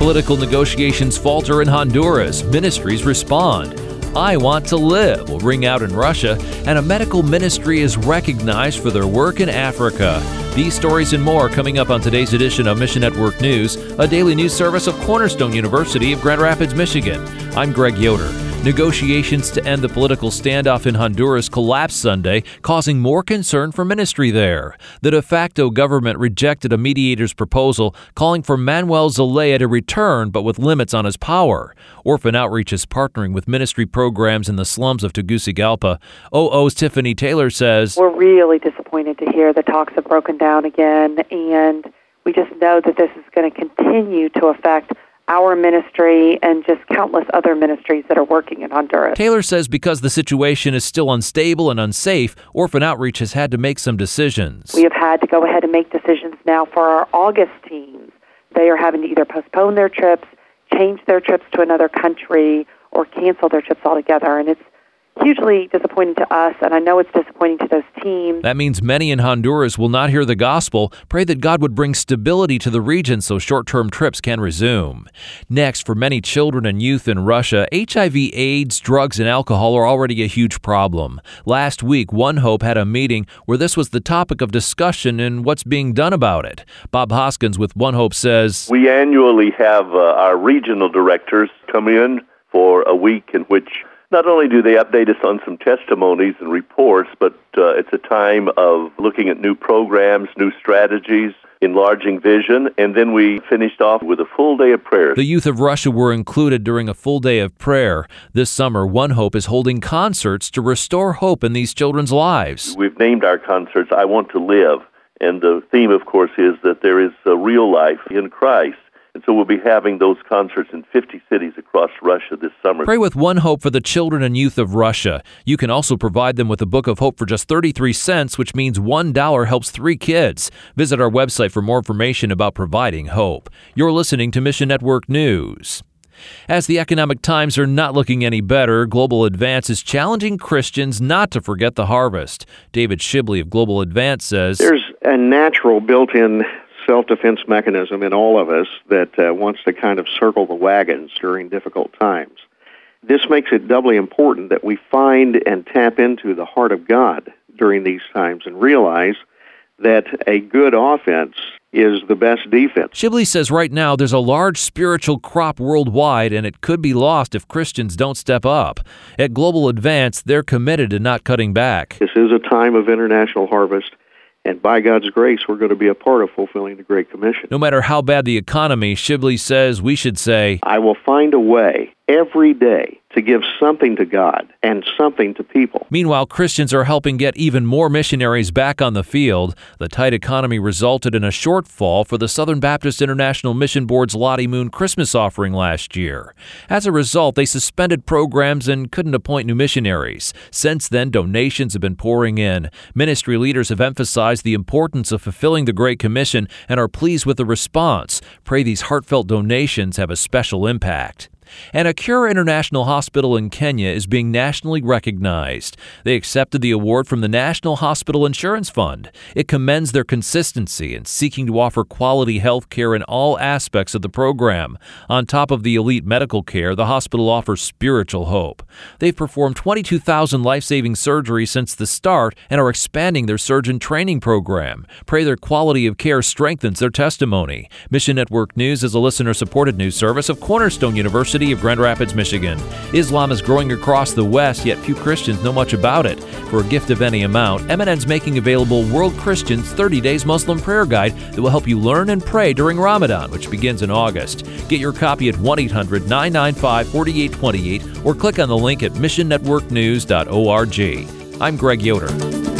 Political negotiations falter in Honduras. Ministries respond. I Want to Live will ring out in Russia, and a medical ministry is recognized for their work in Africa. These stories and more coming up on today's edition of Mission Network News, a daily news service of Cornerstone University of Grand Rapids, Michigan. I'm Greg Yoder. Negotiations to end the political standoff in Honduras collapsed Sunday, causing more concern for ministry there. The de facto government rejected a mediator's proposal calling for Manuel Zelaya to return, but with limits on his power. Orphan Outreach is partnering with ministry programs in the slums of Tegucigalpa. OO's Tiffany Taylor says, "We're really disappointed to hear the talks have broken down again, and we just know that this is going to continue to affect our ministry and just countless other ministries that are working in Honduras." Taylor says because the situation is still unstable and unsafe, Orphan Outreach has had to make some decisions. We have had to go ahead and make decisions now for our August teams. They are having to either postpone their trips, change their trips to another country, or cancel their trips altogether. And it's hugely disappointing to us, and I know it's disappointing to those teams. That means many in Honduras will not hear the gospel. Pray that God would bring stability to the region so short-term trips can resume. Next, for many children and youth in Russia, HIV, AIDS, drugs, and alcohol are already a huge problem. Last week, One Hope had a meeting where this was the topic of discussion and what's being done about it. Bob Hoskins with One Hope says, "We annually have our regional directors come in for a week in which not only do they update us on some testimonies and reports, but it's a time of looking at new programs, new strategies, enlarging vision, and then we finished off with a full day of prayer." The youth of Russia were included during a full day of prayer. This summer, One Hope is holding concerts to restore hope in these children's lives. We've named our concerts I Want to Live, and the theme, of course, is that there is a real life in Christ. And so we'll be having those concerts in 50 cities across Russia this summer. Pray with One Hope for the children and youth of Russia. You can also provide them with a book of hope for just 33 cents, which means $1 helps 3 kids. Visit our website for more information about providing hope. You're listening to Mission Network News. As the economic times are not looking any better, Global Advance is challenging Christians not to forget the harvest. David Shibley of Global Advance says, "There's a natural built-in self-defense mechanism in all of us that wants to kind of circle the wagons during difficult times. This makes it doubly important that we find and tap into the heart of God during these times and realize that a good offense is the best defense." Shibley says right now there's a large spiritual crop worldwide, and it could be lost if Christians don't step up. At Global Advance, they're committed to not cutting back. This is a time of international harvest, and by God's grace, we're going to be a part of fulfilling the Great Commission. No matter how bad the economy, Shibley says we should say, "I will find a way every day to give something to God and something to people." Meanwhile, Christians are helping get even more missionaries back on the field. The tight economy resulted in a shortfall for the Southern Baptist International Mission Board's Lottie Moon Christmas offering last year. As a result, they suspended programs and couldn't appoint new missionaries. Since then, donations have been pouring in. Ministry leaders have emphasized the importance of fulfilling the Great Commission and are pleased with the response. Pray these heartfelt donations have a special impact. And a Cure International Hospital in Kenya is being nationally recognized. They accepted the award from the National Hospital Insurance Fund. It commends their consistency in seeking to offer quality health care in all aspects of the program. On top of the elite medical care, the hospital offers spiritual hope. They've performed 22,000 life-saving surgeries since the start and are expanding their surgeon training program. Pray their quality of care strengthens their testimony. Mission Network News is a listener-supported news service of Cornerstone University of Grand Rapids, Michigan. Islam is growing across the West, yet few Christians know much about it. For a gift of any amount, MNN's making available World Christians 30 Days Muslim Prayer Guide that will help you learn and pray during Ramadan, which begins in August. Get your copy at 1-800-995-4828 or click on the link at missionnetworknews.org. I'm Greg Yoder.